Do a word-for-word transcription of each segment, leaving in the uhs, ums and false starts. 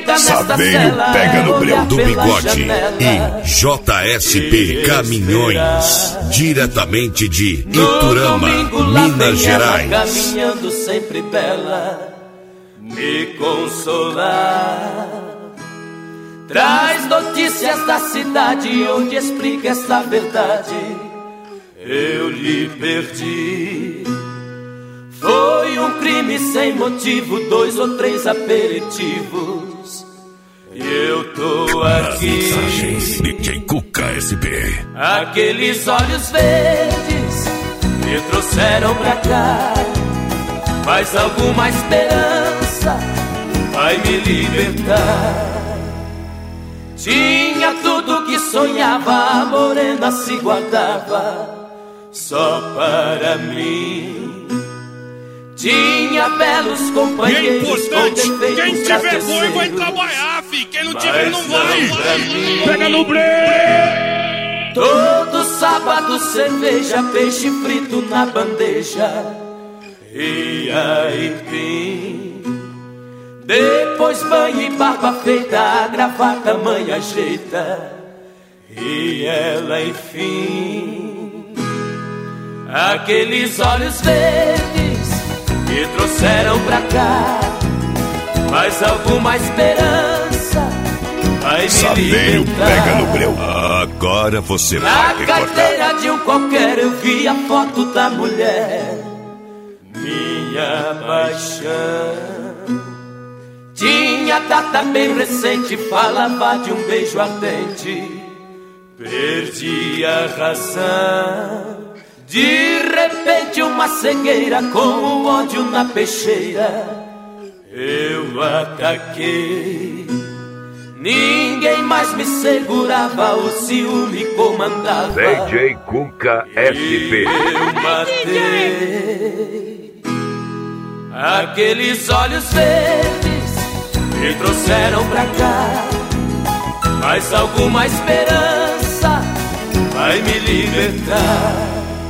vida nesta cela pega no breu do Bigode e J S P Caminhões, diretamente de Iturama, Minas Gerais. Caminhando sempre bela, me consolar. Traz notícias da cidade onde explica essa verdade. Eu lhe perdi. Foi um crime sem motivo, dois ou três aperitivos. E eu tô aqui. D J Cuca S P. Aqueles olhos verdes me trouxeram pra cá. Mas alguma esperança vai me libertar. Tinha tudo que sonhava, a morena se guardava só para mim. Tinha belos companheiros com defeitos. Quem tiver boi vai trabalhar, fi. Quem não tiver não vai. Pega no breu. Todo sábado cerveja, peixe frito na bandeja e aipim. Depois banho e barba feita, a gravata mãe ajeita e ela enfim. Aqueles olhos verdes me trouxeram pra cá, mas alguma esperança vai me Saveiro libertar. pega no breu. Agora você vai Na recordar. carteira de um qualquer eu vi a foto da mulher, minha paixão. Tinha data bem recente, falava de um beijo ardente. Perdi a razão. De repente uma cegueira com o ódio na peixeira eu ataquei. Ninguém mais me segurava, o ciúme comandava. D J Cuca S P. Eu matei. Aqueles olhos verdes me trouxeram pra cá, mas alguma esperança vai me libertar.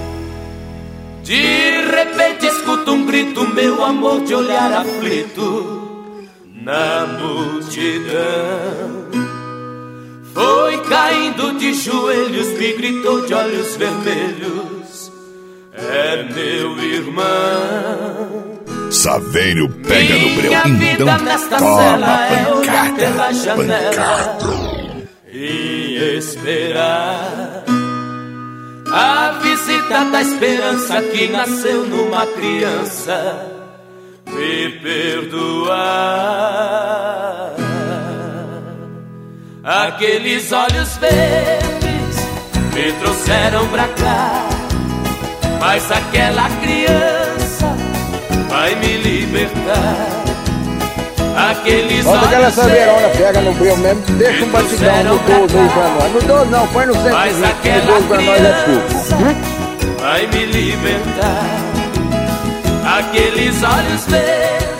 De repente escuto um grito, meu amor, de olhar aflito na multidão. Foi caindo de joelhos, me gritou de olhos vermelhos: é meu irmão. Saveiro pega no breu. Minha vida nesta cela é olhar pela janela pancada. e esperar a visita da esperança que nasceu numa criança me perdoar. Aqueles olhos verdes me trouxeram pra cá, mas aquela criança vai me libertar. Aqueles Bota aquela olhos saveirona, pega no breu mesmo, deixa um batidão no doze pra nós. No doze não, põe no cento e vinte, no doze pra nós é tudo. Vai me libertar. Aqueles olhos verdes